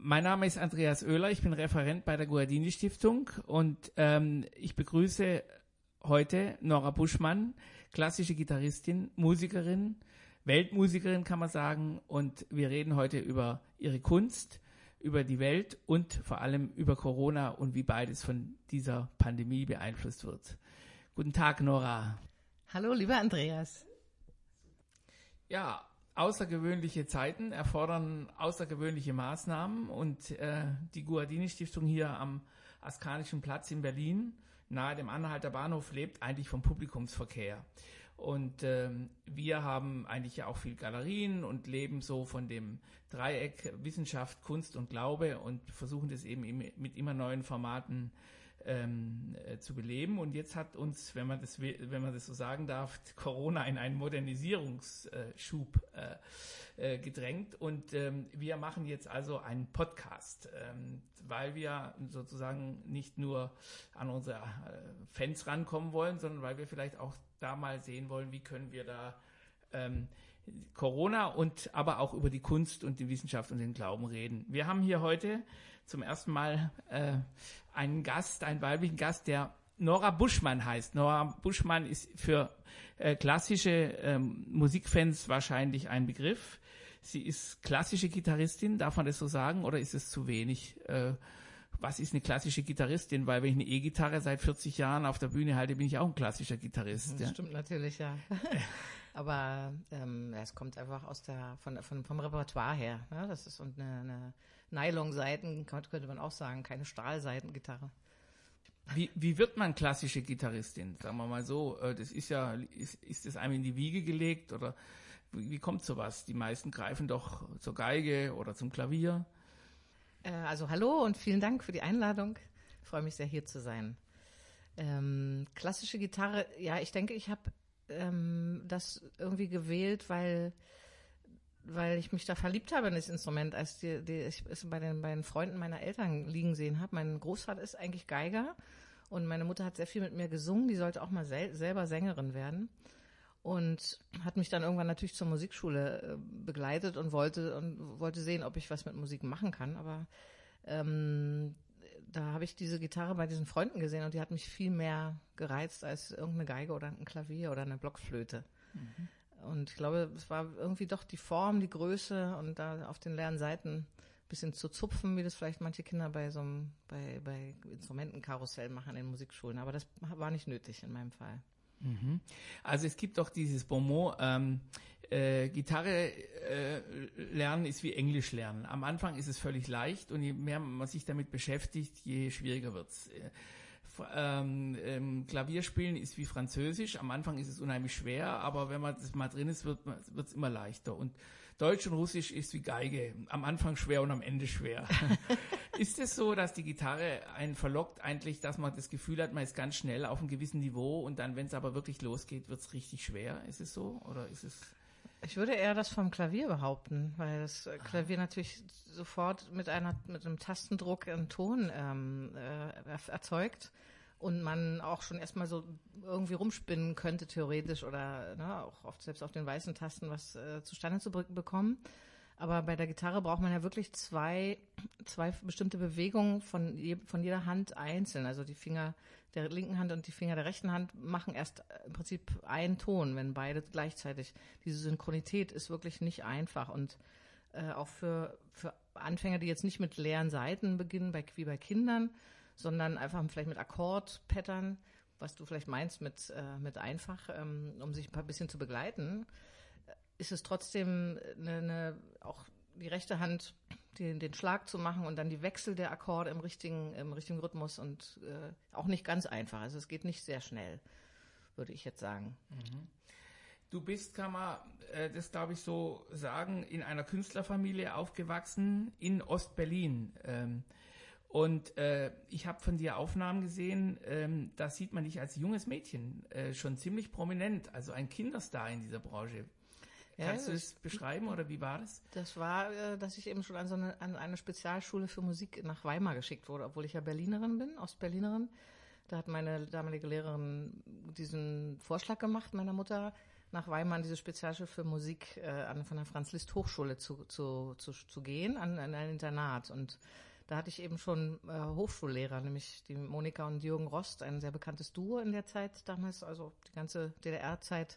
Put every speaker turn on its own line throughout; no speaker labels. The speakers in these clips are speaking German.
Mein Name ist Andreas Oehler, ich bin Referent bei der Guardini Stiftung und ich begrüße heute Nora Buschmann, klassische Gitarristin, Musikerin, Weltmusikerin kann man sagen, und wir reden heute über ihre Kunst, über die Welt und vor allem über Corona und wie beides von dieser Pandemie beeinflusst wird. Guten Tag, Nora.
Hallo, lieber Andreas.
Ja, außergewöhnliche Zeiten erfordern außergewöhnliche Maßnahmen und die Guardini Stiftung hier am Askanischen Platz in Berlin, nahe dem Anhalter Bahnhof, lebt eigentlich vom Publikumsverkehr. Und wir haben eigentlich ja auch viel Galerien und leben so von dem Dreieck Wissenschaft, Kunst und Glaube und versuchen das eben mit immer neuen Formaten zu beleben. Und jetzt hat uns, wenn man das so sagen darf, Corona in einen Modernisierungsschub gedrängt. Und wir machen jetzt also einen Podcast, weil wir sozusagen nicht nur an unsere Fans rankommen wollen, sondern weil wir vielleicht auch da mal sehen wollen, wie können wir da Corona und aber auch über die Kunst und die Wissenschaft und den Glauben reden. Wir haben hier heute zum ersten Mal einen Gast, einen weiblichen Gast, der Nora Buschmann heißt. Nora Buschmann ist für klassische Musikfans wahrscheinlich ein Begriff. Sie ist klassische Gitarristin, darf man das so sagen, oder ist es zu wenig? Was ist eine klassische Gitarristin? Weil wenn ich eine E-Gitarre seit 40 Jahren auf der Bühne halte, bin ich auch ein klassischer Gitarrist.
Das stimmt natürlich, ja. Aber es kommt einfach vom Repertoire her. Ne? Das ist eine Nylon-Seiten, könnte man auch sagen, keine Stahlseitengitarre.
Wie wird man klassische Gitarristin? Sagen wir mal so, das ist das einem in die Wiege gelegt oder wie kommt sowas? Die meisten greifen doch zur Geige oder zum Klavier.
Also hallo und vielen Dank für die Einladung. Ich freue mich sehr, hier zu sein. Klassische Gitarre, ja, ich denke, ich habe das irgendwie gewählt, weil ich mich da verliebt habe in das Instrument, als ich es bei den Freunden meiner Eltern liegen sehen habe. Mein Großvater ist eigentlich Geiger und meine Mutter hat sehr viel mit mir gesungen. Die sollte auch mal selber Sängerin werden und hat mich dann irgendwann natürlich zur Musikschule begleitet und wollte sehen, ob ich was mit Musik machen kann. Aber da habe ich diese Gitarre bei diesen Freunden gesehen und die hat mich viel mehr gereizt als irgendeine Geige oder ein Klavier oder eine Blockflöte. Mhm. Und ich glaube, es war irgendwie doch die Form, die Größe und da auf den leeren Seiten ein bisschen zu zupfen, wie das vielleicht manche Kinder bei Instrumentenkarussell machen in den Musikschulen. Aber das war nicht nötig in meinem Fall.
Mhm. Also es gibt doch dieses Bonmot, Gitarre lernen ist wie Englisch lernen. Am Anfang ist es völlig leicht und je mehr man sich damit beschäftigt, je schwieriger wird's. Klavierspielen ist wie Französisch. Am Anfang ist es unheimlich schwer, aber wenn man das mal drin ist, wird's immer leichter. Und Deutsch und Russisch ist wie Geige. Am Anfang schwer und am Ende schwer. Ist es so, dass die Gitarre einen verlockt eigentlich, dass man das Gefühl hat, man ist ganz schnell auf einem gewissen Niveau und dann, wenn es aber wirklich losgeht, wird's richtig schwer? Ist es so? Oder ist es...
Ich würde eher das vom Klavier behaupten, weil das Klavier natürlich sofort mit einem Tastendruck einen Ton erzeugt und man auch schon erstmal so irgendwie rumspinnen könnte theoretisch oder auch oft selbst auf den weißen Tasten was zustande zu bekommen. Aber bei der Gitarre braucht man ja wirklich zwei bestimmte Bewegungen von jeder Hand einzeln. Also die Finger der linken Hand und die Finger der rechten Hand machen erst im Prinzip einen Ton, wenn beide gleichzeitig. Diese Synchronität ist wirklich nicht einfach und auch für Anfänger, die jetzt nicht mit leeren Saiten beginnen, wie bei Kindern, sondern einfach vielleicht mit Akkordpattern, was du vielleicht meinst mit einfach, um sich ein bisschen zu begleiten, ist es trotzdem auch die rechte Hand den Schlag zu machen und dann die Wechsel der Akkorde im richtigen Rhythmus und auch nicht ganz einfach. Also es geht nicht sehr schnell, würde ich jetzt sagen.
Mhm. Du bist, kann man das glaube ich so sagen, in einer Künstlerfamilie aufgewachsen in Ostberlin. Und ich habe von dir Aufnahmen gesehen, da sieht man dich als junges Mädchen schon ziemlich prominent, also ein Kinderstar in dieser Branche. Kannst du es beschreiben oder wie war das?
Das war, dass ich eben schon an eine Spezialschule für Musik nach Weimar geschickt wurde, obwohl ich ja Berlinerin bin, Ostberlinerin. Da hat meine damalige Lehrerin diesen Vorschlag gemacht, meiner Mutter, nach Weimar an diese Spezialschule für Musik von der Franz-Liszt-Hochschule zu gehen, an ein Internat. Und da hatte ich eben schon Hochschullehrer, nämlich die Monika und Jürgen Rost, ein sehr bekanntes Duo in der Zeit damals, also die ganze DDR-Zeit,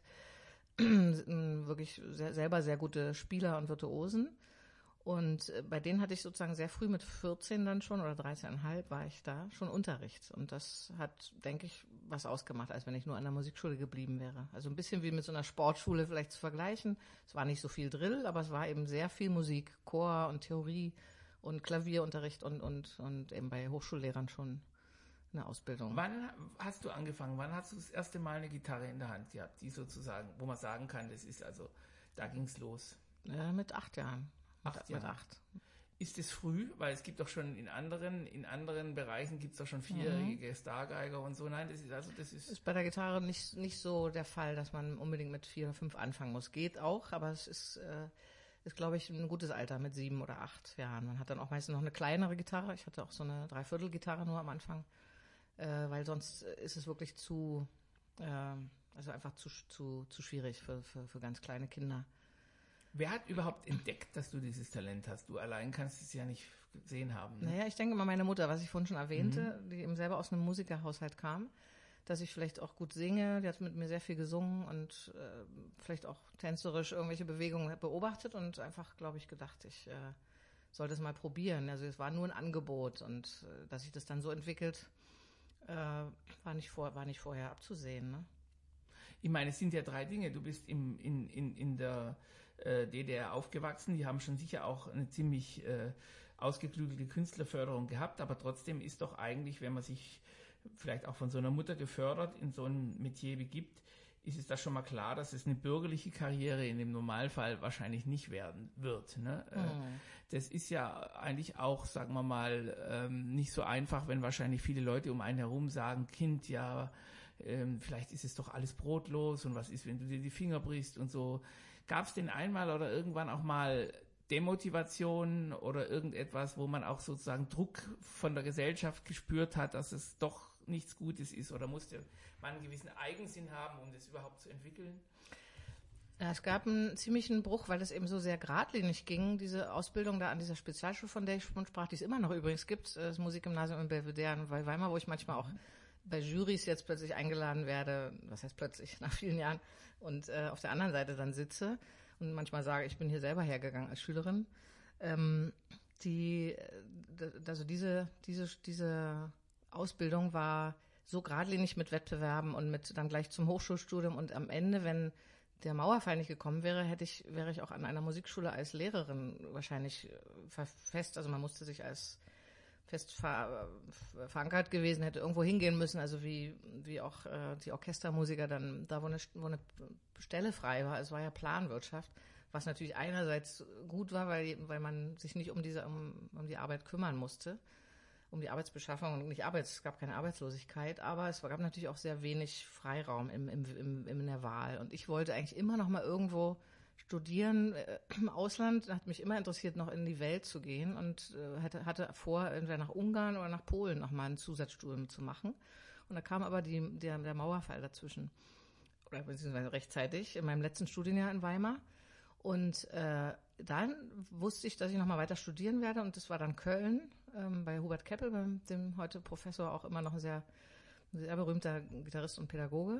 wirklich selber sehr gute Spieler und Virtuosen. Und bei denen hatte ich sozusagen sehr früh mit 14 dann schon, oder 13,5 war ich da, schon Unterricht. Und das hat, denke ich, was ausgemacht, als wenn ich nur an der Musikschule geblieben wäre. Also ein bisschen wie mit so einer Sportschule vielleicht zu vergleichen. Es war nicht so viel Drill, aber es war eben sehr viel Musik, Chor und Theorie und Klavierunterricht und eben bei Hochschullehrern schon eine Ausbildung.
Wann hast du angefangen? Wann hast du das erste Mal eine Gitarre in der Hand gehabt, die sozusagen, wo man sagen kann, das ist also, da ging's los?
Mit 8 Jahren. Mit 8.
Ist es früh? Weil es gibt doch schon in anderen Bereichen gibt es doch schon 4-jährige Stargeiger und so. Nein, das ist
bei der Gitarre nicht so der Fall, dass man unbedingt mit 4 oder 5 anfangen muss. Geht auch, aber es ist glaube ich, ein gutes Alter mit 7 oder 8 Jahren. Man hat dann auch meistens noch eine kleinere Gitarre. Ich hatte auch so eine Dreiviertel-Gitarre nur am Anfang, weil sonst ist es wirklich also einfach zu schwierig für ganz kleine Kinder.
Wer hat überhaupt entdeckt, dass du dieses Talent hast? Du allein kannst es ja nicht gesehen haben. Ne?
Naja, ich denke mal, meine Mutter, was ich vorhin schon erwähnte, die eben selber aus einem Musikerhaushalt kam, dass ich vielleicht auch gut singe. Die hat mit mir sehr viel gesungen und vielleicht auch tänzerisch irgendwelche Bewegungen beobachtet und einfach, glaube ich, gedacht, ich sollte es mal probieren. Also es war nur ein Angebot und dass sich das dann so entwickelt, war nicht vorher abzusehen. Ne?
Ich meine, es sind ja 3 Dinge. Du bist in der DDR aufgewachsen. Die haben schon sicher auch eine ziemlich ausgeklügelte Künstlerförderung gehabt, aber trotzdem ist doch eigentlich, wenn man sich vielleicht auch von so einer Mutter gefördert in so ein Metier begibt, ist es da schon mal klar, dass es eine bürgerliche Karriere in dem Normalfall wahrscheinlich nicht werden wird. Ne? Das ist ja eigentlich auch, sagen wir mal, nicht so einfach, wenn wahrscheinlich viele Leute um einen herum sagen, Kind, ja, vielleicht ist es doch alles brotlos und was ist, wenn du dir die Finger brichst und so. Gab es denn einmal oder irgendwann auch mal Demotivation oder irgendetwas, wo man auch sozusagen Druck von der Gesellschaft gespürt hat, dass es doch nichts Gutes ist, oder musste man einen gewissen Eigensinn haben, um das überhaupt zu entwickeln?
Ja, es gab einen ziemlichen Bruch, weil es eben so sehr geradlinig ging, diese Ausbildung da an dieser Spezialschule, von der ich schon sprach, die es immer noch übrigens gibt, das Musikgymnasium in Belvedere in Weimar, wo ich manchmal auch bei Jurys jetzt plötzlich eingeladen werde, was heißt plötzlich, nach vielen Jahren, und auf der anderen Seite dann sitze und manchmal sage, ich bin hier selber hergegangen als Schülerin. Also diese Ausbildung war so geradlinig mit Wettbewerben und mit dann gleich zum Hochschulstudium, und am Ende, wenn der Mauerfall nicht gekommen wäre, wäre ich auch an einer Musikschule als Lehrerin wahrscheinlich also man musste sich als fest verankert gewesen, hätte irgendwo hingehen müssen, also wie auch die Orchestermusiker dann, da wo eine Stelle frei war. Es war ja Planwirtschaft, was natürlich einerseits gut war, weil man sich nicht um die Arbeit kümmern musste, um die Arbeitsbeschaffung und es gab keine Arbeitslosigkeit, aber es gab natürlich auch sehr wenig Freiraum in der Wahl. Und ich wollte eigentlich immer noch mal irgendwo studieren im Ausland, hat mich immer interessiert, noch in die Welt zu gehen, und hatte vor, entweder nach Ungarn oder nach Polen noch mal ein Zusatzstudium zu machen. Und da kam aber der Mauerfall dazwischen, oder beziehungsweise rechtzeitig, in meinem letzten Studienjahr in Weimar. Und dann wusste ich, dass ich noch mal weiter studieren werde, und das war dann Köln, bei Hubert Keppel, dem heute Professor, auch immer noch ein sehr, sehr berühmter Gitarrist und Pädagoge,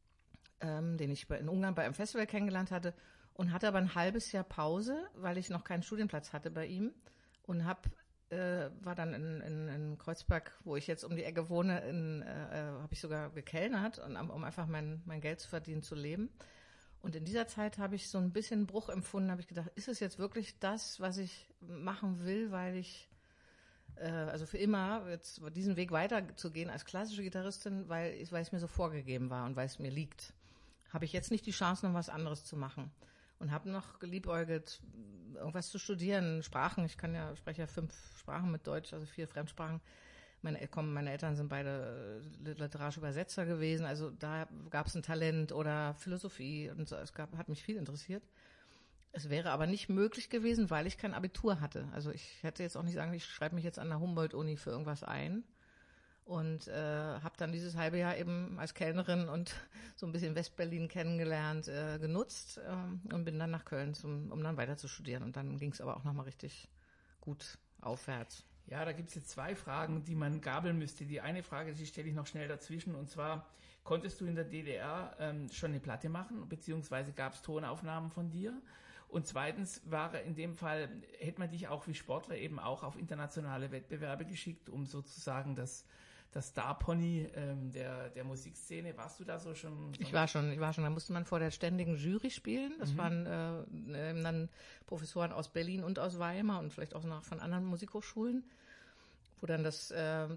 den ich in Ungarn bei einem Festival kennengelernt hatte. Und hatte aber ein halbes Jahr Pause, weil ich noch keinen Studienplatz hatte bei ihm, und war dann in Kreuzberg, wo ich jetzt um die Ecke wohne, habe ich sogar gekellnert, um einfach mein Geld zu verdienen, zu leben. Und in dieser Zeit habe ich so ein bisschen Bruch empfunden, habe ich gedacht, ist es jetzt wirklich das, was ich machen will, weil ich also für immer jetzt diesen Weg weiterzugehen als klassische Gitarristin, weil es mir so vorgegeben war und weil es mir liegt. Habe ich jetzt nicht die Chance, noch was anderes zu machen. Und habe noch geliebäugelt, irgendwas zu studieren, Sprachen. Ich spreche ja 5 Sprachen mit Deutsch, also 4 Fremdsprachen. Meine Eltern sind beide literarische Übersetzer gewesen, also da gab es ein Talent, oder Philosophie, und so. Hat mich viel interessiert. Es wäre aber nicht möglich gewesen, weil ich kein Abitur hatte. Also ich hätte jetzt auch nicht sagen, ich schreibe mich jetzt an der Humboldt-Uni für irgendwas ein. und habe dann dieses halbe Jahr eben als Kellnerin und so ein bisschen Westberlin kennengelernt, genutzt und bin dann nach Köln, um dann weiter zu studieren. Und dann ging es aber auch nochmal richtig gut aufwärts.
Ja, da gibt es jetzt 2 Fragen, die man gabeln müsste. Die eine Frage, die stelle ich noch schnell dazwischen, und zwar, konntest du in der DDR schon eine Platte machen, beziehungsweise gab es Tonaufnahmen von dir? Und zweitens in dem Fall, hätte man dich auch wie Sportler eben auch auf internationale Wettbewerbe geschickt, um sozusagen das Star-Pony der Musikszene. Warst du da so schon?
Ich war schon. Da musste man vor der ständigen Jury spielen. Das waren dann Professoren aus Berlin und aus Weimar und vielleicht auch noch von anderen Musikhochschulen, wo dann das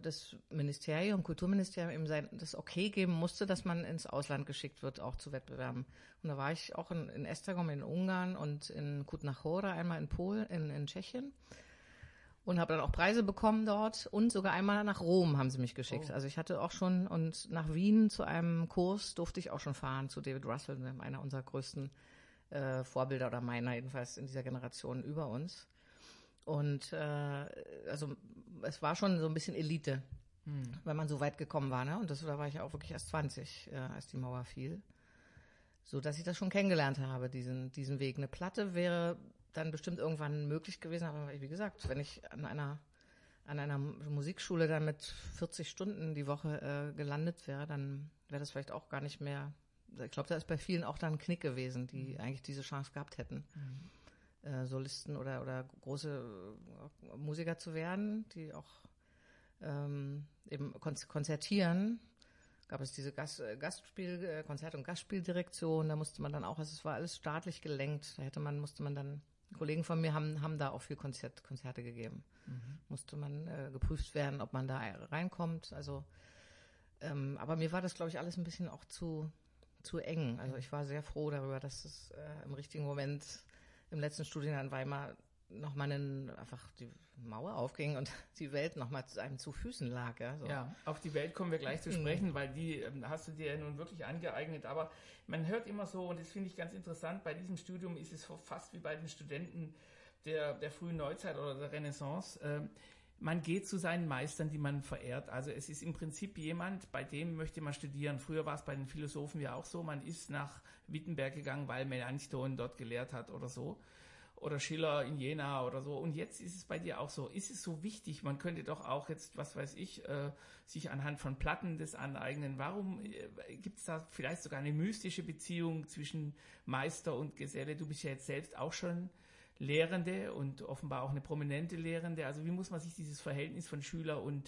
Kulturministerium eben das Okay geben musste, dass man ins Ausland geschickt wird, auch zu Wettbewerben. Und da war ich auch in Esztergom in Ungarn und in Kutna Hora, einmal in Polen, in Tschechien. Und habe dann auch Preise bekommen dort und sogar einmal nach Rom haben sie mich geschickt. Also ich hatte auch schon, und nach Wien zu einem Kurs durfte ich auch schon fahren, zu David Russell, einer unserer größten Vorbilder oder meiner jedenfalls in dieser Generation über uns. Und also es war schon so ein bisschen Elite, wenn man so weit gekommen war. Ne? Und da war ich ja auch wirklich erst 20, als die Mauer fiel. So dass ich das schon kennengelernt habe, diesen Weg. Eine Platte wäre dann bestimmt irgendwann möglich gewesen, aber wie gesagt, wenn ich an einer Musikschule dann mit 40 Stunden die Woche gelandet wäre, dann wäre das vielleicht auch gar nicht mehr. Ich glaube, da ist bei vielen auch dann ein Knick gewesen, die eigentlich diese Chance gehabt hätten, Solisten oder große Musiker zu werden, die auch eben konzertieren. Gab es diese Konzert- und Gastspieldirektion, da musste man dann auch, also es war alles staatlich gelenkt, musste man dann, Kollegen von mir haben da auch viel Konzerte gegeben. Musste man geprüft werden, ob man da reinkommt, also aber mir war das, glaube ich, alles ein bisschen auch zu eng. Also ich war sehr froh darüber, dass es im richtigen Moment im letzten Studienjahr in Weimar nochmal einfach die Mauer aufging und die Welt nochmal einem zu Füßen lag. Ja, so.
Ja, auf die Welt kommen wir gleich zu sprechen, weil die hast du dir ja nun wirklich angeeignet. Aber man hört immer so, und das finde ich ganz interessant, bei diesem Studium ist es fast wie bei den Studenten der frühen Neuzeit oder der Renaissance. Man geht zu seinen Meistern, die man verehrt. Also es ist im Prinzip jemand, bei dem möchte man studieren. Früher war es bei den Philosophen ja auch so, man ist nach Wittenberg gegangen, weil Melanchthon dort gelehrt hat oder so. Oder Schiller in Jena oder so. Und jetzt ist es bei dir auch so. Ist es so wichtig? Man könnte doch auch jetzt, was weiß ich, sich anhand von Platten das aneignen. Warum gibt es da vielleicht sogar eine mystische Beziehung zwischen Meister und Geselle? Du bist ja jetzt selbst auch schon Lehrende und offenbar auch eine prominente Lehrende. Also wie muss man sich dieses Verhältnis von Schüler und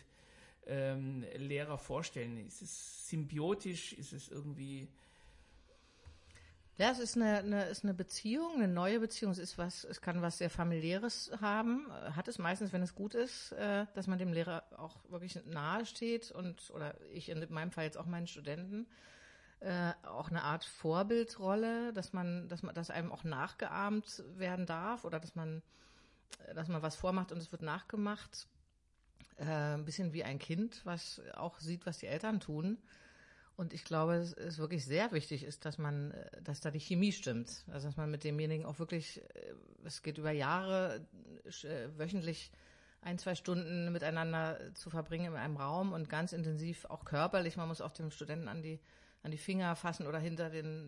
Lehrer vorstellen? Ist es symbiotisch? Ist es irgendwie...
Ja, es ist eine Beziehung, eine neue Beziehung. Es kann was sehr Familiäres haben. Hat es meistens, wenn es gut ist, dass man dem Lehrer auch wirklich nahe steht oder ich in meinem Fall jetzt auch meinen Studenten, auch eine Art Vorbildrolle, dass einem auch nachgeahmt werden darf oder dass man was vormacht und es wird nachgemacht. Ein bisschen wie ein Kind, was auch sieht, was die Eltern tun. Und ich glaube, es ist wirklich sehr wichtig ist, dass da die Chemie stimmt. Also, dass man mit demjenigen auch wirklich, es geht über Jahre, wöchentlich 1-2 Stunden miteinander zu verbringen in einem Raum und ganz intensiv auch körperlich. Man muss auch dem Studenten an die Finger fassen oder hinter den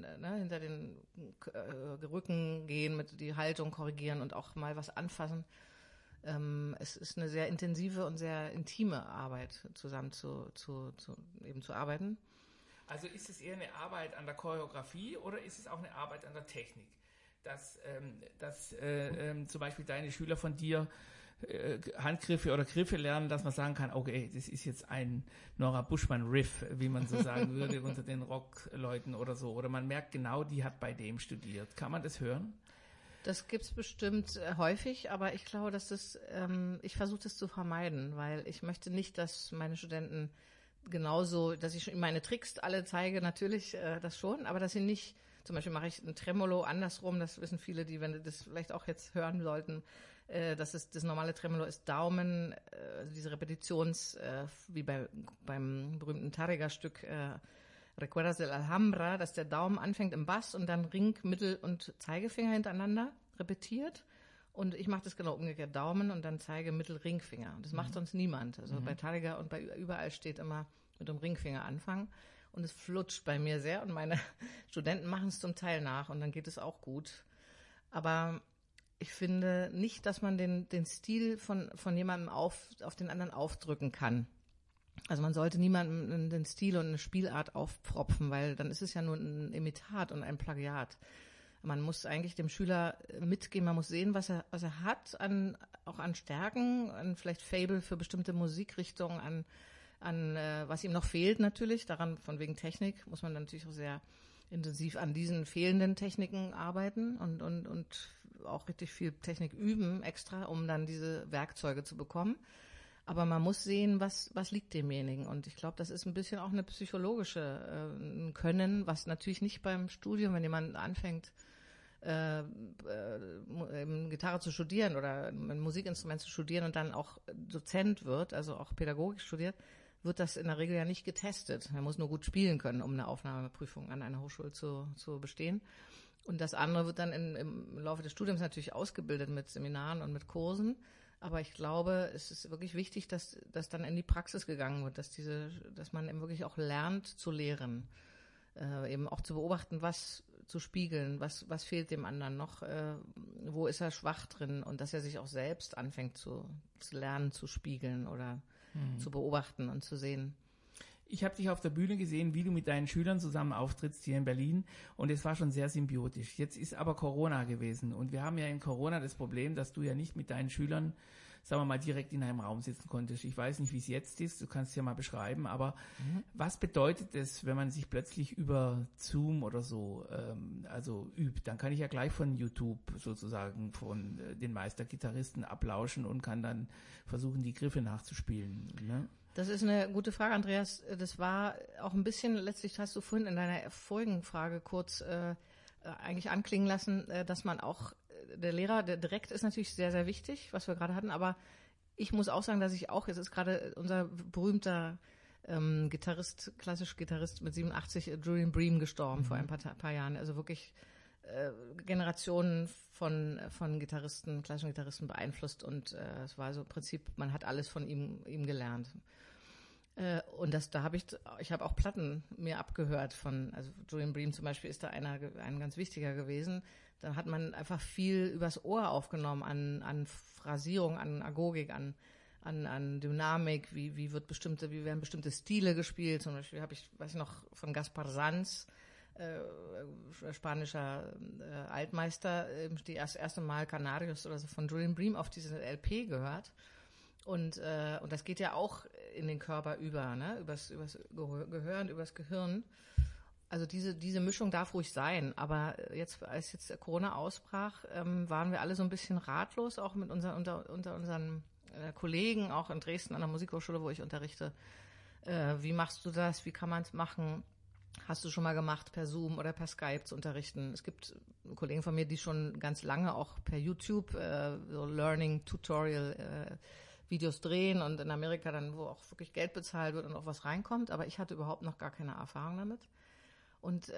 Rücken gehen, mit die Haltung korrigieren und auch mal was anfassen. Es ist eine sehr intensive und sehr intime Arbeit, zusammen zu arbeiten.
Also ist es eher eine Arbeit an der Choreografie oder ist es auch eine Arbeit an der Technik? Dass zum Beispiel deine Schüler von dir Handgriffe oder Griffe lernen, dass man sagen kann, okay, das ist jetzt ein Nora Buschmann-Riff, wie man so sagen würde, unter den Rockleuten oder so. Oder man merkt genau, die hat bei dem studiert. Kann man das hören?
Das gibt's bestimmt häufig, aber ich glaube, dass ich versuche das zu vermeiden, weil ich möchte nicht, dass meine Studenten genauso, dass ich meine Tricks alle zeige, natürlich das schon, aber dass sie nicht, zum Beispiel mache ich ein Tremolo andersrum, das wissen viele, die, wenn das vielleicht auch jetzt hören sollten, das normale Tremolo ist Daumen, diese wie beim berühmten Tárrega-Stück Recuerdas de la Alhambra, dass der Daumen anfängt im Bass und dann Ring, Mittel- und Zeigefinger hintereinander repetiert Und ich mache das genau umgekehrt, Daumen und dann Zeige, Mittel, Ringfinger. Das macht sonst niemand. Also bei Taliger und bei überall steht immer mit dem Ringfinger anfangen. Und es flutscht bei mir sehr und meine Studenten machen es zum Teil nach und dann geht es auch gut. Aber ich finde nicht, dass man den Stil von jemandem auf den anderen aufdrücken kann. Also man sollte niemandem den Stil und eine Spielart aufpropfen, weil dann ist es ja nur ein Imitat und ein Plagiat. Man muss eigentlich dem Schüler mitgeben, man muss sehen, was er hat, auch an Stärken, an vielleicht Faible für bestimmte Musikrichtungen, an was ihm noch fehlt natürlich. Daran, von wegen Technik, muss man dann natürlich auch sehr intensiv an diesen fehlenden Techniken arbeiten und auch richtig viel Technik üben extra, um dann diese Werkzeuge zu bekommen. Aber man muss sehen, was liegt demjenigen. Und ich glaube, das ist ein bisschen auch eine psychologische Können, was natürlich nicht beim Studium, wenn jemand anfängt, Gitarre zu studieren oder ein Musikinstrument zu studieren und dann auch Dozent wird, also auch Pädagogik studiert, wird das in der Regel ja nicht getestet. Er muss nur gut spielen können, um eine Aufnahmeprüfung an einer Hochschule zu bestehen. Und das andere wird dann im Laufe des Studiums natürlich ausgebildet mit Seminaren und mit Kursen. Aber ich glaube, es ist wirklich wichtig, dass dann in die Praxis gegangen wird, dass man eben wirklich auch lernt zu lehren, eben auch zu beobachten, was zu spiegeln, was fehlt dem anderen noch, wo ist er schwach drin und dass er sich auch selbst anfängt zu lernen, zu spiegeln oder zu beobachten und zu sehen.
Ich habe dich auf der Bühne gesehen, wie du mit deinen Schülern zusammen auftrittst hier in Berlin und es war schon sehr symbiotisch. Jetzt ist aber Corona gewesen und wir haben ja in Corona das Problem, dass du ja nicht mit deinen Schülern, sagen wir mal, direkt in einem Raum sitzen konntest. Ich weiß nicht, wie es jetzt ist, du kannst es ja mal beschreiben, aber was bedeutet es, wenn man sich plötzlich über Zoom oder so also übt? Dann kann ich ja gleich von YouTube sozusagen von den Meistergitarristen ablauschen und kann dann versuchen, die Griffe nachzuspielen, ne?
Das ist eine gute Frage, Andreas. Das war auch ein bisschen, letztlich hast du vorhin in deiner vorigen Frage kurz eigentlich anklingen lassen, dass man auch, der Lehrer, der direkt ist natürlich sehr, sehr wichtig, was wir gerade hatten, aber ich muss auch sagen, dass ich auch, jetzt ist gerade unser berühmter klassischer Gitarrist mit 87, Julian Bream, gestorben vor ein paar Jahren. Also wirklich Generationen von Gitarristen, klassischen Gitarristen beeinflusst und es war so im Prinzip, man hat alles von ihm gelernt. Und ich habe auch Platten mir abgehört also Julian Bream zum Beispiel ist da ein ganz wichtiger gewesen. Da hat man einfach viel übers Ohr aufgenommen an Phrasierung, an Agogik, an Dynamik, wie werden bestimmte Stile gespielt. Zum Beispiel weiß ich noch von Gaspar Sanz, spanischer Altmeister, das erste Mal Canarios oder so von Julian Bream auf diese LP gehört. Und das geht ja auch in den Körper über, ne? Übers Gehör und übers Gehirn. Also diese Mischung darf ruhig sein. Aber als jetzt Corona ausbrach, waren wir alle so ein bisschen ratlos, auch mit unter unseren Kollegen, auch in Dresden an der Musikhochschule, wo ich unterrichte. Wie machst du das? Wie kann man es machen? Hast du schon mal gemacht, per Zoom oder per Skype zu unterrichten? Es gibt Kollegen von mir, die schon ganz lange auch per YouTube so Learning-Tutorial Videos drehen und in Amerika dann, wo auch wirklich Geld bezahlt wird und auch was reinkommt. Aber ich hatte überhaupt noch gar keine Erfahrung damit. Und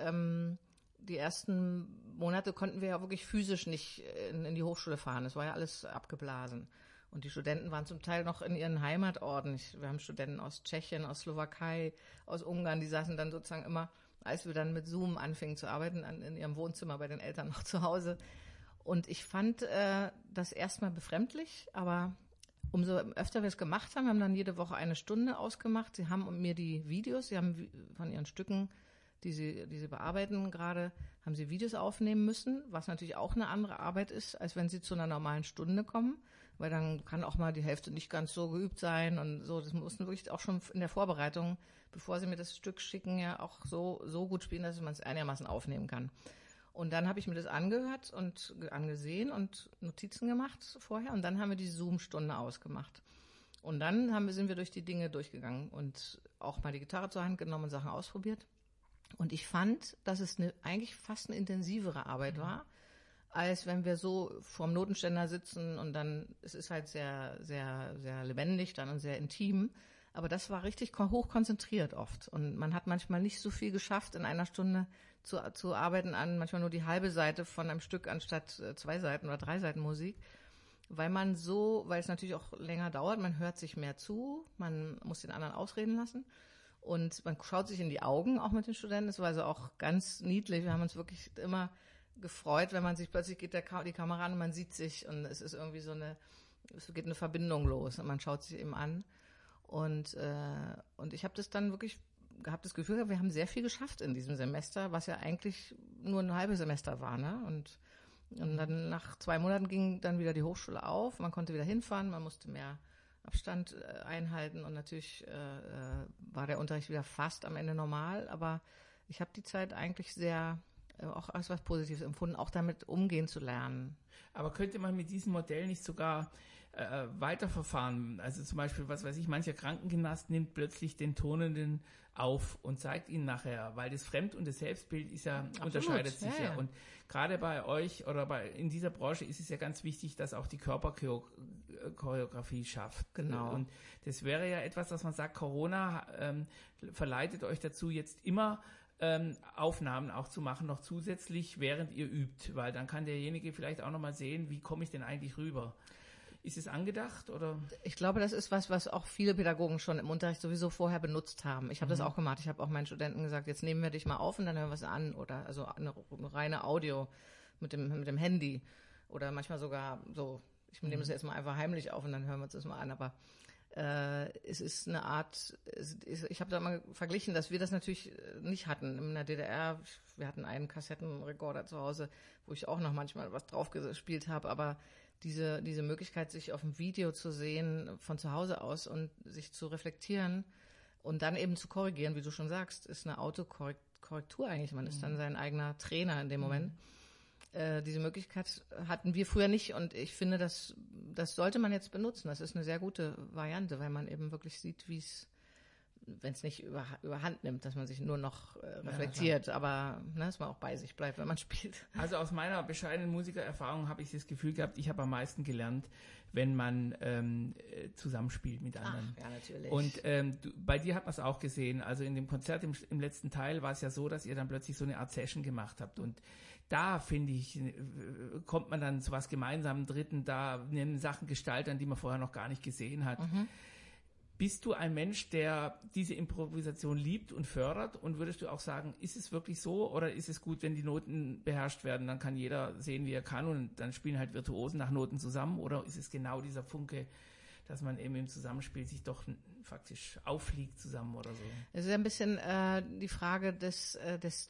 die ersten Monate konnten wir ja wirklich physisch nicht in die Hochschule fahren. Es war ja alles abgeblasen. Und die Studenten waren zum Teil noch in ihren Heimatorten. Wir haben Studenten aus Tschechien, aus Slowakei, aus Ungarn, die saßen dann sozusagen immer, als wir dann mit Zoom anfingen zu arbeiten, in ihrem Wohnzimmer bei den Eltern noch zu Hause. Und ich fand das erstmal befremdlich, aber umso öfter wir es gemacht haben, haben dann jede Woche eine Stunde ausgemacht. Sie haben mir die Videos, sie haben von ihren Stücken, die sie bearbeiten gerade, haben sie Videos aufnehmen müssen, was natürlich auch eine andere Arbeit ist, als wenn sie zu einer normalen Stunde kommen, weil dann kann auch mal die Hälfte nicht ganz so geübt sein und so. Das mussten wirklich auch schon in der Vorbereitung, bevor sie mir das Stück schicken, ja auch so gut spielen, dass man es einigermaßen aufnehmen kann. Und dann habe ich mir das angehört und angesehen und Notizen gemacht vorher und dann haben wir die Zoom-Stunde ausgemacht. Und dann sind wir durch die Dinge durchgegangen und auch mal die Gitarre zur Hand genommen und Sachen ausprobiert. Und ich fand, dass es eigentlich fast eine intensivere Arbeit war, als wenn wir so vorm Notenständer sitzen und dann, es ist halt sehr, sehr, sehr lebendig dann und sehr intim. Aber das war richtig hochkonzentriert oft. Und man hat manchmal nicht so viel geschafft, in einer Stunde zu arbeiten an manchmal nur die halbe Seite von einem Stück anstatt 2 Seiten oder 3 Seiten Musik. weil es natürlich auch länger dauert, man hört sich mehr zu, man muss den anderen ausreden lassen und man schaut sich in die Augen auch mit den Studenten. Das war also auch ganz niedlich. Wir haben uns wirklich immer gefreut, wenn man sich plötzlich geht die Kamera an und man sieht sich und es ist irgendwie es geht eine Verbindung los und man schaut sich eben an. Und ich habe das dann wirklich das Gefühl, wir haben sehr viel geschafft in diesem Semester, was ja eigentlich nur ein halbes Semester war, ne? Und dann nach 2 Monaten ging dann wieder die Hochschule auf, man konnte wieder hinfahren, man musste mehr Abstand einhalten und natürlich war der Unterricht wieder fast am Ende normal, aber ich habe die Zeit eigentlich sehr auch als was Positives empfunden, auch damit umgehen zu lernen.
Aber könnte man mit diesem Modell nicht sogar weiterverfahren? Also zum Beispiel, was weiß ich, mancher Krankengymnast nimmt plötzlich den Tonenden auf und zeigt ihn nachher, weil das Fremd- und das Selbstbild ist ja,
Absolut.
unterscheidet sich
Ja.
Und gerade bei euch oder in dieser Branche ist es ja ganz wichtig, dass auch die Körperchoreografie schafft.
Genau.
Und das wäre ja etwas, dass man sagt, Corona verleitet euch dazu, jetzt immer Aufnahmen auch zu machen, noch zusätzlich, während ihr übt, weil dann kann derjenige vielleicht auch nochmal sehen, wie komme ich denn eigentlich rüber. Ist es angedacht oder?
Ich glaube, das ist was auch viele Pädagogen schon im Unterricht sowieso vorher benutzt haben. Ich habe das auch gemacht. Ich habe auch meinen Studenten gesagt, jetzt nehmen wir dich mal auf und dann hören wir es an oder also eine reine Audio mit dem Handy oder manchmal sogar so, ich nehme es jetzt mal einfach heimlich auf und dann hören wir uns das mal an, aber es ist eine Art, ich habe da mal verglichen, dass wir das natürlich nicht hatten in der DDR. Wir hatten einen Kassettenrekorder zu Hause, wo ich auch noch manchmal was drauf gespielt habe, aber diese Möglichkeit, sich auf dem Video zu sehen von zu Hause aus und sich zu reflektieren und dann eben zu korrigieren, wie du schon sagst, ist eine Autokorrektur eigentlich. Man ist dann sein eigener Trainer in dem Moment. Diese Möglichkeit hatten wir früher nicht und ich finde, das sollte man jetzt benutzen. Das ist eine sehr gute Variante, weil man eben wirklich sieht, wie es, wenn es nicht überhand nimmt, dass man sich nur noch reflektiert, aber dass man auch bei sich bleibt, wenn man spielt.
Also aus meiner bescheidenen Musikererfahrung habe ich das Gefühl gehabt, ich habe am meisten gelernt, wenn man zusammenspielt mit anderen.
Ach, ja, natürlich.
Und bei dir hat man es auch gesehen. Also in dem Konzert im letzten Teil war es ja so, dass ihr dann plötzlich so eine Art Session gemacht habt. Und da, finde ich, kommt man dann zu was gemeinsamen Dritten, da nehmen Sachen gestalten, die man vorher noch gar nicht gesehen hat. Bist du ein Mensch, der diese Improvisation liebt und fördert? Und würdest du auch sagen, ist es wirklich so? Oder ist es gut, wenn die Noten beherrscht werden? Dann kann jeder sehen, wie er kann und dann spielen halt Virtuosen nach Noten zusammen? Oder ist es genau dieser Funke, dass man eben im Zusammenspiel sich doch faktisch auffliegt zusammen oder so?
Es ist ein bisschen die Frage des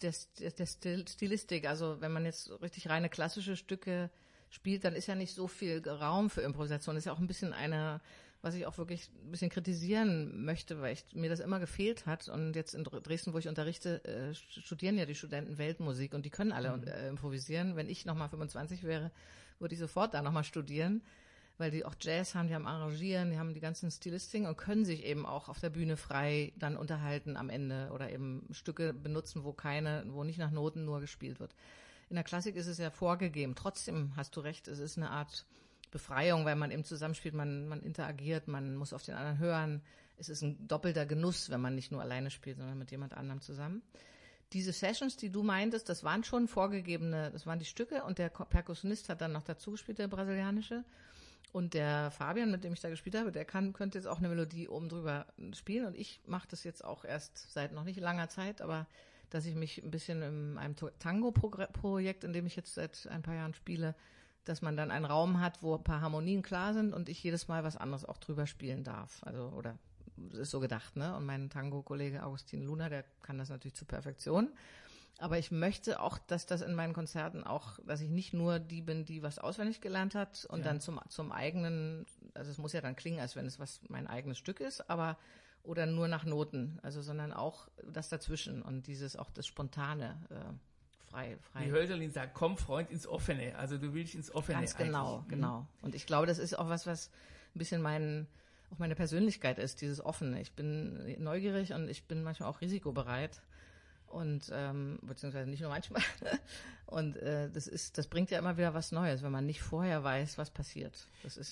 Stilistik. Also wenn man jetzt richtig reine klassische Stücke spielt, dann ist ja nicht so viel Raum für Improvisation. Das ist ja auch ein bisschen was ich auch wirklich ein bisschen kritisieren möchte, weil mir das immer gefehlt hat. Und jetzt in Dresden, wo ich unterrichte, studieren ja die Studenten Weltmusik und die können alle improvisieren. Wenn ich nochmal 25 wäre, würde ich sofort da nochmal studieren, weil die auch Jazz haben, die haben Arrangieren, die haben die ganzen Stilistiken und können sich eben auch auf der Bühne frei dann unterhalten am Ende oder eben Stücke benutzen, wo nicht nach Noten nur gespielt wird. In der Klassik ist es ja vorgegeben. Trotzdem hast du recht, es ist eine Art Befreiung, weil man eben zusammenspielt, man interagiert, man muss auf den anderen hören. Es ist ein doppelter Genuss, wenn man nicht nur alleine spielt, sondern mit jemand anderem zusammen. Diese Sessions, die du meintest, das waren schon vorgegebene, das waren die Stücke und der Perkussionist hat dann noch dazu gespielt, der brasilianische. Und der Fabian, mit dem ich da gespielt habe, der könnte jetzt auch eine Melodie oben drüber spielen und ich mache das jetzt auch erst seit noch nicht langer Zeit, aber dass ich mich ein bisschen in einem Tango-Projekt, in dem ich jetzt seit ein paar Jahren spiele, dass man dann einen Raum hat, wo ein paar Harmonien klar sind und ich jedes Mal was anderes auch drüber spielen darf. Also, oder ist so gedacht, ne? Und mein Tango-Kollege Augustin Luna, der kann das natürlich zur Perfektion. Aber ich möchte auch, dass das in meinen Konzerten auch, dass ich nicht nur die bin, die was auswendig gelernt hat und dann zum eigenen, also es muss ja dann klingen, als wenn es mein eigenes Stück ist, aber oder nur nach Noten, also sondern auch das dazwischen und auch das Spontane, frei.
Wie Hölderlin sagt, komm Freund ins Offene, also du willst ins Offene.
Ganz genau. Und ich glaube, das ist auch was ein bisschen auch meine Persönlichkeit ist, dieses Offene. Ich bin neugierig und ich bin manchmal auch risikobereit und beziehungsweise nicht nur manchmal. Und das bringt ja immer wieder was Neues, wenn man nicht vorher weiß, was passiert. Das ist ja.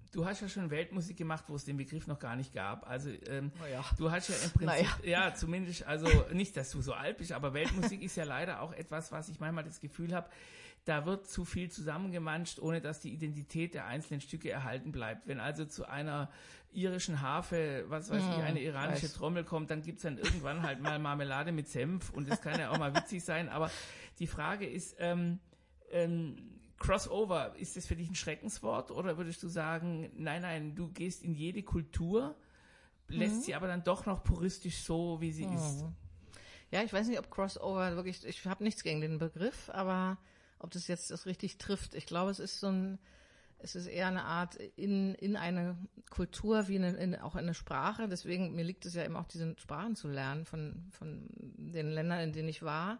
du hast ja schon Weltmusik gemacht, wo es den Begriff noch gar nicht gab. Also
Naja.
du hast ja im Prinzip, ja zumindest, also nicht, dass du so alt bist, aber Weltmusik ist ja leider auch etwas, was ich manchmal das Gefühl habe, da wird zu viel zusammengemanscht, ohne dass die Identität der einzelnen Stücke erhalten bleibt. Wenn also zu einer irischen Harfe, was weiß ich, eine iranische Trommel kommt, dann gibt's dann irgendwann halt mal Marmelade mit Senf und das kann ja auch mal witzig sein. Aber die Frage ist, Crossover, ist das für dich ein Schreckenswort oder würdest du sagen, nein, du gehst in jede Kultur, lässt sie aber dann doch noch puristisch so, wie sie ist?
Ja, ich weiß nicht, ob Crossover wirklich, ich habe nichts gegen den Begriff, aber ob das jetzt das richtig trifft. Ich glaube, es ist eher eine Art in eine Kultur wie auch in eine Sprache. Deswegen, mir liegt es ja eben auch, diese Sprachen zu lernen von den Ländern, in denen ich war.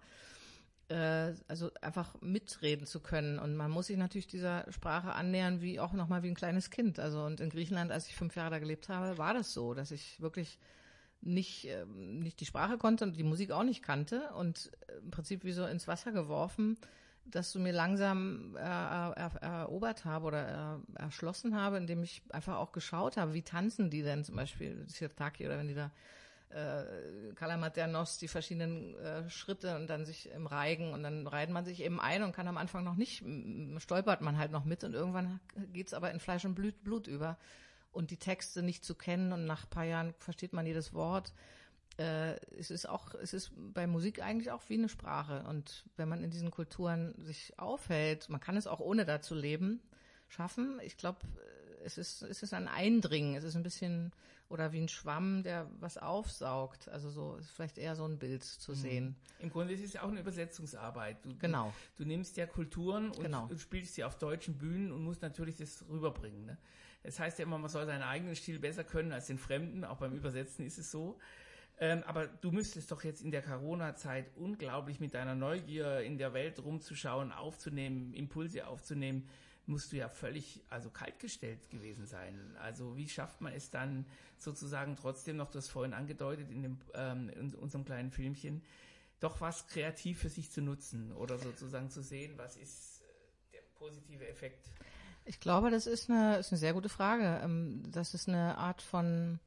Also einfach mitreden zu können. Und man muss sich natürlich dieser Sprache annähern, wie auch nochmal wie ein kleines Kind. Also, und in Griechenland, als ich 5 Jahre da gelebt habe, war das so, dass ich wirklich nicht die Sprache konnte und die Musik auch nicht kannte und im Prinzip wie so ins Wasser geworfen, dass du mir langsam erobert habe oder erschlossen habe, indem ich einfach auch geschaut habe, wie tanzen die denn zum Beispiel Sirtaki oder wenn die da Kalamaternos, die verschiedenen Schritte und dann sich im Reigen und dann reiht man sich eben ein und kann am Anfang noch nicht, stolpert man halt noch mit und irgendwann geht's aber in Fleisch und Blut über und die Texte nicht zu kennen und nach ein paar Jahren versteht man jedes Wort. Es ist bei Musik eigentlich auch wie eine Sprache und wenn man in diesen Kulturen sich aufhält, man kann es auch ohne da zu leben, schaffen. Ich glaube, es ist ein Eindringen, es ist ein bisschen oder wie ein Schwamm, der was aufsaugt. Also so ist vielleicht eher so ein Bild zu sehen.
Im Grunde ist es ja auch eine Übersetzungsarbeit.
Genau.
Du nimmst ja Kulturen und
Genau.
spielst sie auf deutschen Bühnen und musst natürlich das rüberbringen. Ne? Das heißt ja immer, man soll seinen eigenen Stil besser können als den fremden. Auch beim Übersetzen ist es so. Aber du müsstest doch jetzt in der Corona-Zeit unglaublich mit deiner Neugier in der Welt rumzuschauen, aufzunehmen, Impulse aufzunehmen, musst du ja völlig, also kaltgestellt gewesen sein. Also wie schafft man es dann sozusagen trotzdem noch, das vorhin angedeutet in unserem kleinen Filmchen, doch was kreativ für sich zu nutzen oder sozusagen zu sehen, was ist der positive Effekt?
Ich glaube, das ist eine sehr gute Frage. Das ist eine Art von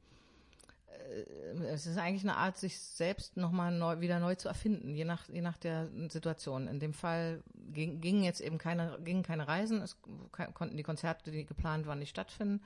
es ist eigentlich eine Art, sich selbst nochmal wieder neu zu erfinden, je nach der Situation. In dem Fall gingen jetzt eben keine Reisen, es konnten die Konzerte, die geplant waren, nicht stattfinden.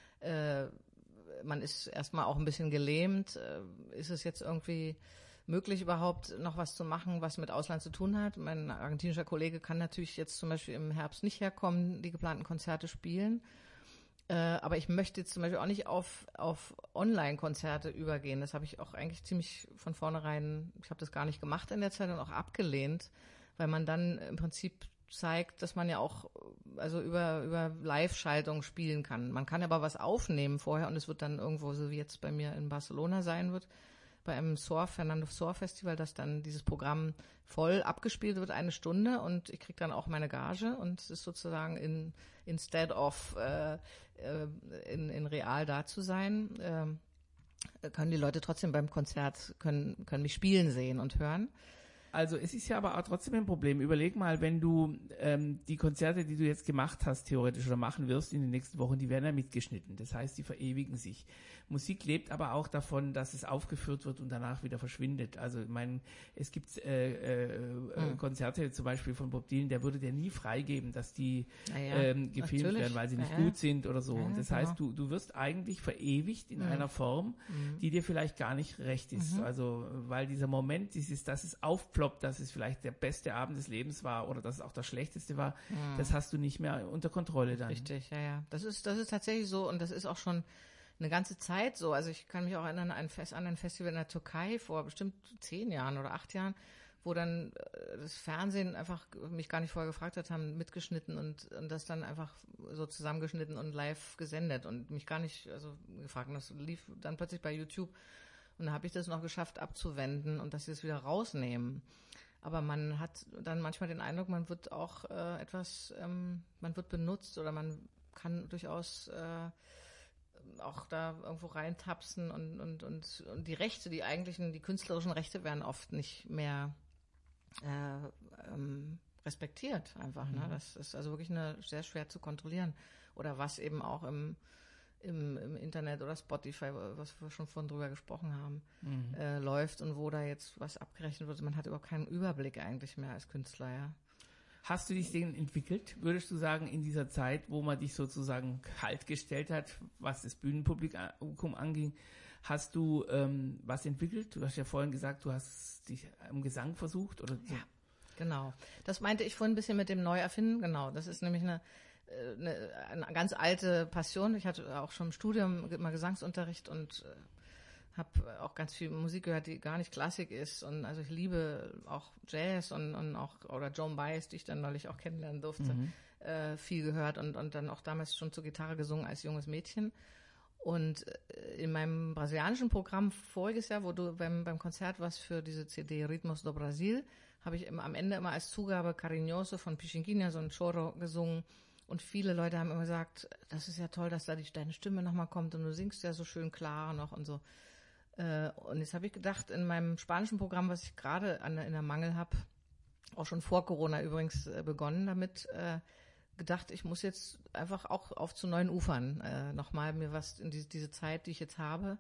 Man ist erstmal auch ein bisschen gelähmt. Ist es jetzt irgendwie möglich, überhaupt noch was zu machen, was mit Ausland zu tun hat? Mein argentinischer Kollege kann natürlich jetzt zum Beispiel im Herbst nicht herkommen, die geplanten Konzerte spielen. Aber ich möchte jetzt zum Beispiel auch nicht auf Online-Konzerte übergehen. Das habe ich auch eigentlich ziemlich von vornherein, ich habe das gar nicht gemacht in der Zeit und auch abgelehnt, weil man dann im Prinzip zeigt, dass man ja auch also über Live-Schaltung spielen kann. Man kann aber was aufnehmen vorher und es wird dann irgendwo, so wie jetzt bei mir in Barcelona sein wird, bei einem Fernando Sor Festival, dass dann dieses Programm voll abgespielt wird, 1 Stunde und ich kriege dann auch meine Gage und es ist sozusagen instead of in real da zu sein, können die Leute trotzdem beim Konzert, können mich spielen sehen und hören.
Also es ist ja aber auch trotzdem ein Problem. Überleg mal, wenn du die Konzerte, die du jetzt gemacht hast, theoretisch oder machen wirst in den nächsten Wochen, die werden ja mitgeschnitten. Das heißt, die verewigen sich. Musik lebt aber auch davon, dass es aufgeführt wird und danach wieder verschwindet. Also ich meine, es gibt Konzerte zum Beispiel von Bob Dylan, der würde dir nie freigeben, dass die gefilmt werden, weil sie nicht gut sind oder so. Und das heißt, du wirst eigentlich verewigt in einer Form, die dir vielleicht gar nicht recht ist. Also weil dieser Moment, dass es aufploppt, dass es vielleicht der beste Abend des Lebens war oder dass es auch das schlechteste war, das hast du nicht mehr unter Kontrolle dann.
Richtig, ja. Das ist tatsächlich so und das ist auch schon eine ganze Zeit so. Also ich kann mich auch erinnern an ein Festival in der Türkei vor bestimmt 10 Jahren oder 8 Jahren, wo dann das Fernsehen einfach mich gar nicht vorher gefragt hat, haben mitgeschnitten und das dann einfach so zusammengeschnitten und live gesendet und mich gar nicht gefragt. Und das lief dann plötzlich bei YouTube und da habe ich das noch geschafft abzuwenden und dass sie das wieder rausnehmen. Aber man hat dann manchmal den Eindruck, man wird auch man wird benutzt oder man kann durchaus auch da irgendwo reintapsen und die Rechte, die künstlerischen Rechte werden oft nicht mehr respektiert einfach. Ne? Das ist also wirklich sehr schwer zu kontrollieren. Oder was eben auch im Internet oder Spotify, was wir schon vorhin drüber gesprochen haben, läuft und wo da jetzt was abgerechnet wird. Man hat überhaupt keinen Überblick eigentlich mehr als Künstler, ja.
Hast du dich denn entwickelt, würdest du sagen, in dieser Zeit, wo man dich sozusagen kalt gestellt hat, was das Bühnenpublikum anging, hast du was entwickelt? Du hast ja vorhin gesagt, du hast dich am Gesang versucht oder so.
Ja, genau. Das meinte ich vorhin ein bisschen mit dem Neuerfinden. Genau, das ist nämlich eine ganz alte Passion. Ich hatte auch schon im Studium immer Gesangsunterricht und habe auch ganz viel Musik gehört, die gar nicht Klassik ist. Und also ich liebe auch Jazz und auch, oder Joan Baez, die ich dann neulich auch kennenlernen durfte, viel gehört und dann auch damals schon zur Gitarre gesungen als junges Mädchen. Und in meinem brasilianischen Programm voriges Jahr, wo du beim Konzert warst für diese CD Ritmos do Brasil, habe ich am Ende immer als Zugabe Carinhoso von Pichinguinha, so ein Choro, gesungen. Und viele Leute haben immer gesagt, das ist ja toll, dass da deine Stimme nochmal kommt und du singst ja so schön klar noch und so. Und jetzt habe ich gedacht, in meinem spanischen Programm, was ich gerade in der Mangel habe, auch schon vor Corona übrigens begonnen damit, gedacht, ich muss jetzt einfach auch auf zu neuen Ufern nochmal mir was in diese Zeit, die ich jetzt habe,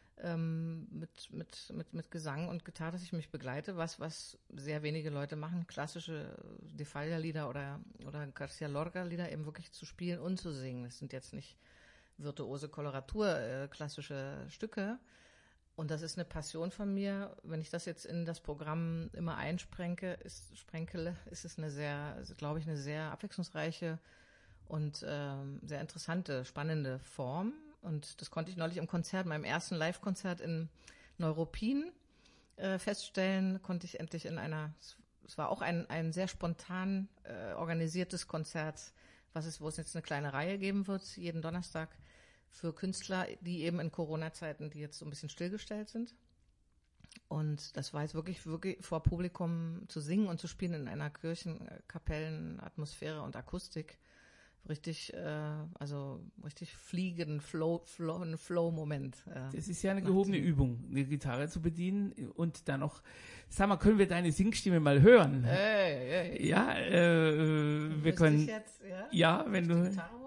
mit Gesang und Gitarre, dass ich mich begleite, was sehr wenige Leute machen, klassische De Falla-Lieder oder García Lorca-Lieder eben wirklich zu spielen und zu singen. Das sind jetzt nicht virtuose Koloratur, klassische Stücke. Und das ist eine Passion von mir. Wenn ich das jetzt in das Programm immer einsprenkele, ist es glaube ich, eine sehr abwechslungsreiche und sehr interessante, spannende Form. Und das konnte ich neulich im Konzert, meinem ersten Live-Konzert in Neuruppin feststellen, konnte ich endlich es war auch ein sehr spontan organisiertes Konzert, wo es jetzt eine kleine Reihe geben wird, jeden Donnerstag für Künstler, die eben in Corona-Zeiten, die jetzt so ein bisschen stillgestellt sind. Und das war jetzt wirklich vor Publikum zu singen und zu spielen in einer Kirchenkapellenatmosphäre und Akustik. Richtig, richtig fliegen, ein Flow-Moment.
Das ist ja eine gehobene Übung, eine Gitarre zu bedienen und dann noch, sag mal, können wir deine Singstimme mal hören? Ja, wir können.
Jetzt,
ja, wenn du.
Die Gitarre holen?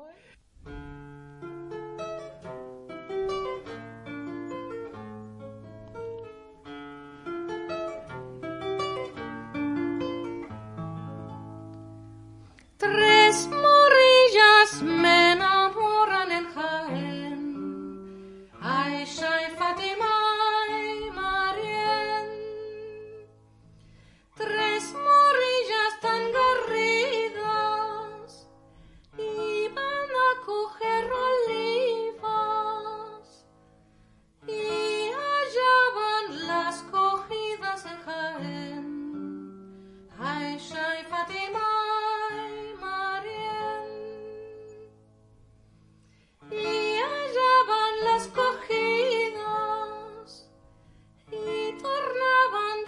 Tres morillas me enamoran en Jaén, Aisha y Fátima y Marién. Tres morillas tan garridas iban a coger olivas y hallaban las cogidas en Jaén, Aisha y Fátima. Y hallaban las cogidas y tornaban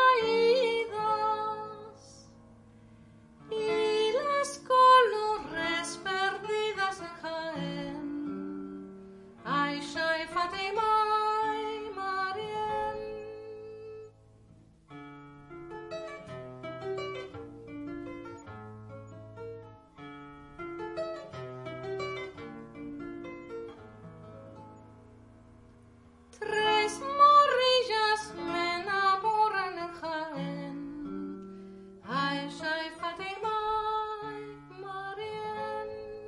desmaídas y las colores perdidas en Jaén, Aisha y Fátima y Marién. Tres morillas me enamoran en Jaén, Aisha y Fátima y Marién.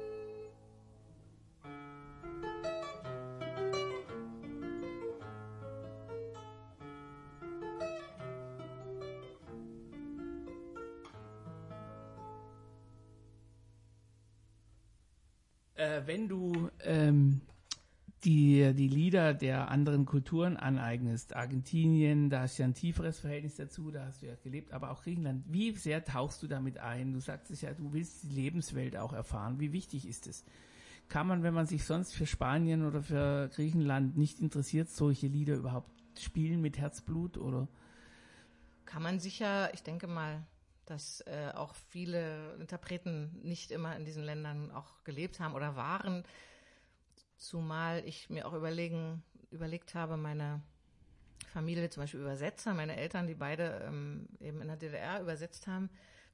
Wenn du die Lieder der anderen Kulturen aneignest, Argentinien, da hast du ja ein tieferes Verhältnis dazu, da hast du ja gelebt, aber auch Griechenland, wie sehr tauchst du damit ein? Du sagst es ja, du willst die Lebenswelt auch erfahren. Wie wichtig ist es? Kann man, wenn man sich sonst für Spanien oder für Griechenland nicht interessiert, solche Lieder überhaupt spielen mit Herzblut, oder?
Kann man sicher, ich denke mal, dass auch viele Interpreten nicht immer in diesen Ländern auch gelebt haben oder waren, zumal ich mir auch überlegt habe, meine Familie, zum Beispiel Übersetzer, meine Eltern, die beide eben in der DDR übersetzt haben,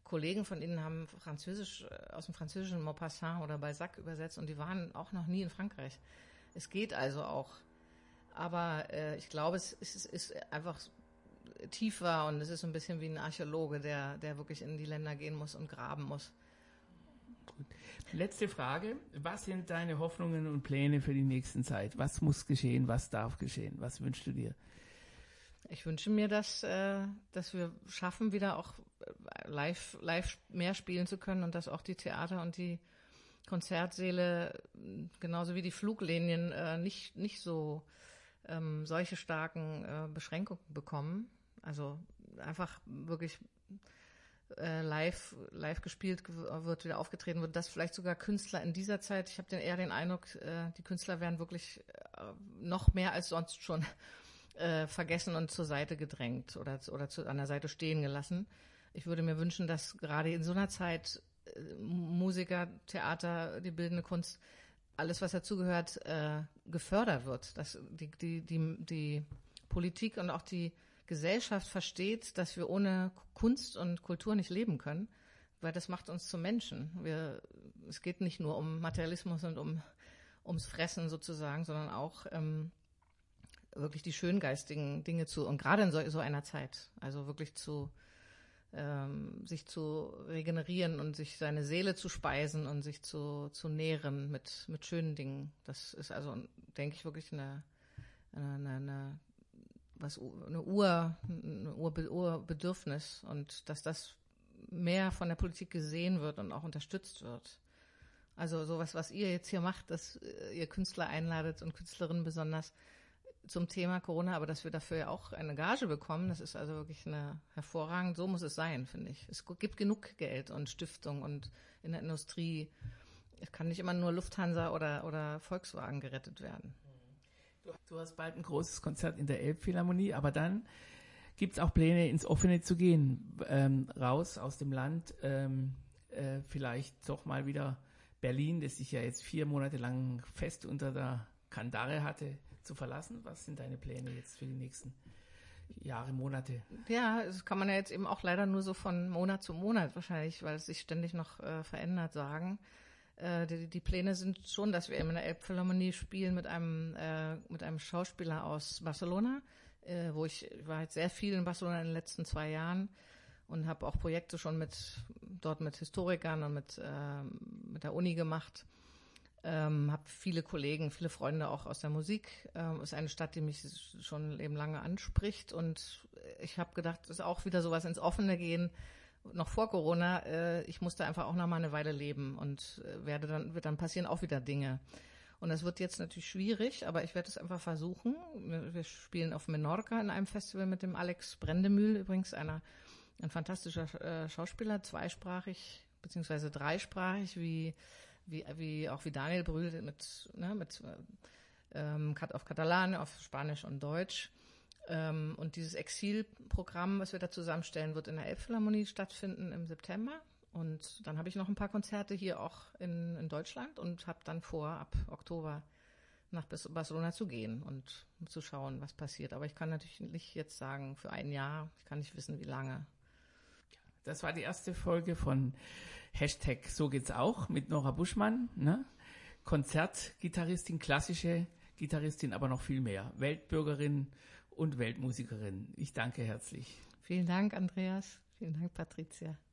Kollegen von Ihnen haben Französisch aus dem Französischen Maupassant oder Balzac übersetzt und die waren auch noch nie in Frankreich. Es geht also auch. Aber ich glaube, es ist einfach tiefer und es ist ein bisschen wie ein Archäologe, der wirklich in die Länder gehen muss und graben muss.
Gut. Letzte Frage. Was sind deine Hoffnungen und Pläne für die nächste Zeit? Was muss geschehen? Was darf geschehen? Was wünschst du dir?
Ich wünsche mir, dass wir schaffen, wieder auch live mehr spielen zu können und dass auch die Theater und die Konzertsäle genauso wie die Fluglinien nicht so solche starken Beschränkungen bekommen. Also einfach wirklich live gespielt wird, wieder aufgetreten wird, dass vielleicht sogar Künstler in dieser Zeit, ich habe eher den Eindruck, die Künstler werden wirklich noch mehr als sonst schon vergessen und zur Seite gedrängt oder an der Seite stehen gelassen. Ich würde mir wünschen, dass gerade in so einer Zeit Musiker, Theater, die bildende Kunst, alles, was dazugehört, gefördert wird. Dass die Politik und auch die Gesellschaft versteht, dass wir ohne Kunst und Kultur nicht leben können, weil das macht uns zu Menschen. Es geht nicht nur um Materialismus und ums Fressen sozusagen, sondern auch wirklich die schöngeistigen Dinge und gerade in so einer Zeit, also wirklich sich zu regenerieren und sich seine Seele zu speisen und sich zu nähren mit schönen Dingen. Das ist also, denke ich, wirklich eine Urbedürfnis und dass das mehr von der Politik gesehen wird und auch unterstützt wird. Also sowas, was ihr jetzt hier macht, dass ihr Künstler einladet und Künstlerinnen besonders zum Thema Corona, aber dass wir dafür ja auch eine Gage bekommen, das ist also wirklich eine hervorragend, so muss es sein, finde ich. Es gibt genug Geld und Stiftung und in der Industrie. Es kann nicht immer nur Lufthansa oder Volkswagen gerettet werden.
Du hast bald ein großes Konzert in der Elbphilharmonie, aber dann gibt es auch Pläne, ins Offene zu gehen, raus aus dem Land, vielleicht doch mal wieder Berlin, das sich ja jetzt 4 Monate lang fest unter der Kandare hatte, zu verlassen. Was sind deine Pläne jetzt für die nächsten Jahre, Monate?
Ja, das kann man ja jetzt eben auch leider nur so von Monat zu Monat wahrscheinlich, weil es sich ständig noch verändert, sagen. Die Pläne sind schon, dass wir eben in der Elbphilharmonie spielen mit einem Schauspieler aus Barcelona, ich war jetzt sehr viel in Barcelona in den letzten 2 Jahren und habe auch Projekte schon dort mit Historikern und mit der Uni gemacht. Habe viele Kollegen, viele Freunde auch aus der Musik. Ist eine Stadt, die mich schon eben lange anspricht und ich habe gedacht, es ist auch wieder sowas ins Offene gehen, noch vor Corona. Ich musste einfach auch noch mal eine Weile leben und wird dann passieren auch wieder Dinge. Und das wird jetzt natürlich schwierig, aber ich werde es einfach versuchen. Wir spielen auf Menorca in einem Festival mit dem Alex Brendemühl, übrigens ein fantastischer Schauspieler, zweisprachig beziehungsweise dreisprachig, wie Daniel Brühl auf Katalan, auf Spanisch und Deutsch. Und dieses Exilprogramm, was wir da zusammenstellen, wird in der Elbphilharmonie stattfinden im September. Und dann habe ich noch ein paar Konzerte hier auch in Deutschland und habe dann vor, ab Oktober nach Barcelona zu gehen und zu schauen, was passiert. Aber ich kann natürlich nicht jetzt sagen, für 1 Jahr, ich kann nicht wissen, wie lange.
Das war die erste Folge von #So geht's auch mit Nora Buschmann, ne? Konzertgitarristin, klassische Gitarristin, aber noch viel mehr. Weltbürgerin und Weltmusikerin. Ich danke herzlich.
Vielen Dank, Andreas. Vielen Dank, Patricia.